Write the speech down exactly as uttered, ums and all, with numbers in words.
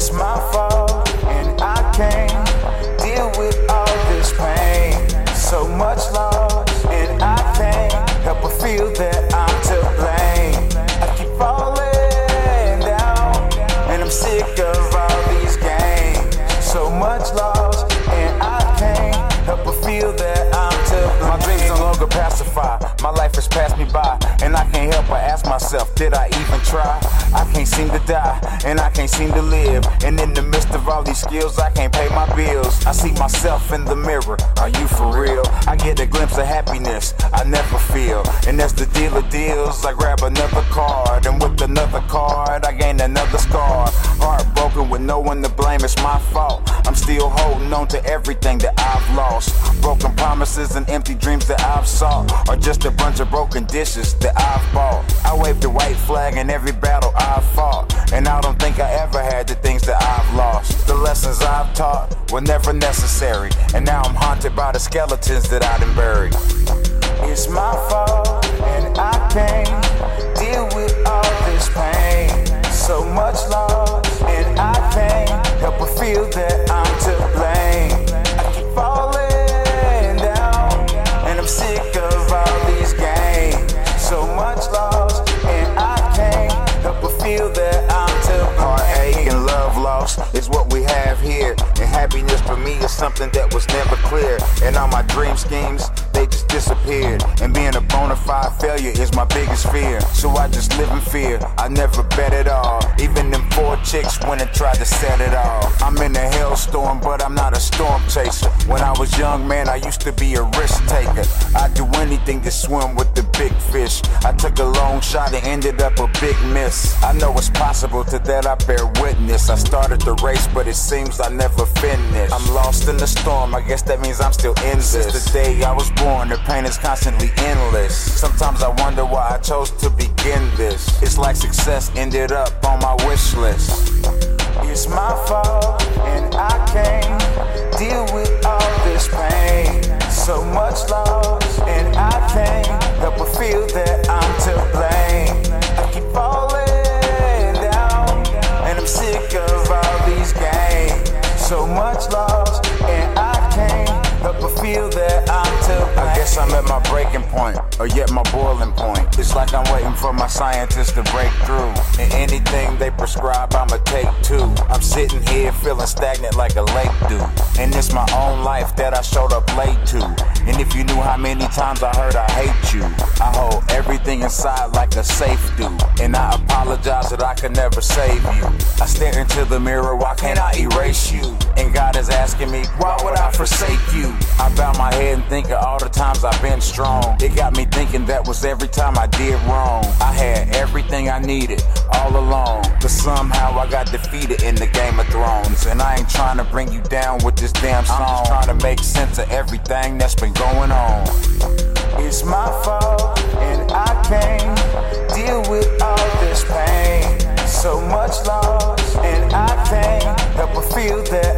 It's my fault, and I can't deal with all this pain. So much loss, and I can't help but feel that I'm to blame. I keep falling down, and I'm sick of all these games. So much loss, and I can't help but feel that I'm to blame. My dreams no longer pacify, my life has passed me by, and I can't help but ask myself, did I even try? I can't seem to die, and I can't seem to live, and in the midst of all these skills, I can't pay my bills. I see myself in the mirror, are you for real? I get a glimpse of happiness I never feel, and as the dealer deals, I grab another card, and with another card, I gain another scar. Heartbroken with no one to blame, it's my fault. I'm still holding on to everything that I've lost. Broken promises and empty dreams that I've sought, or just a bunch of broken dishes that I've bought. I waved the white flag in every battle I've fought, and I don't think I ever had the things that I've lost. The lessons I've taught were never necessary, and now I'm haunted by the skeletons that I done buried. It's my fault, and I can't deal with all this pain. So much loss, and I can't help but feel that I'm to blame. I keep falling down, and I'm sick of all these games. So much loss, and I can't help but feel that I'm to blame. Heartache and love lost is what we have here, and happiness for me is something that was never clear. And all my dream schemes, they just disappeared, and being a bona fide failure is my biggest fear. So I just live in fear, I never bet at all. Even them four chicks went and tried to set it off. I'm in a hailstorm, but I'm not a storm chaser. When I was young, man, I used to be a risk taker. I'd do anything to swim with the big fish. I took a long shot and ended up a big miss. I know it's possible, to that I bear witness. I started the race, but it seems I never finished. I'm lost in the storm, I guess that means I'm still in this. Since the day I was born, the pain is constantly endless. Sometimes I wonder why I chose to begin this. It's like success ended up on my wish list. It's my fault, and I can't deal with all this pain. So much loss, and I can't help but feel that I'm to blame. I keep falling down, and I'm sick of all these games. So much loss, and I can't help but feel that I'm to blame. I guess I'm at my breaking point, or yet my boiling point. It's like I'm waiting for my scientists to break through, and anything they prescribe, I'ma take too. I'm sitting here feeling stagnant like a lake do, and it's my own life that I showed up late to. And if you knew how many times I heard I hate you, I hold everything inside like a safe do, and I apologize that I could never save you. I stare into the mirror, why can't I erase you? And God is asking me, why would I forsake you? I bow my head and think of all the times I've been strong. It got me thinking that was every time I did wrong. I had everything I needed all along, but somehow I got defeated in the Game of Thrones. And I ain't trying to bring you down with this damn song, I'm just trying to make sense of everything that's been going on. It's my fault, and I can't deal with all this pain. So much loss, and I can't help but feel that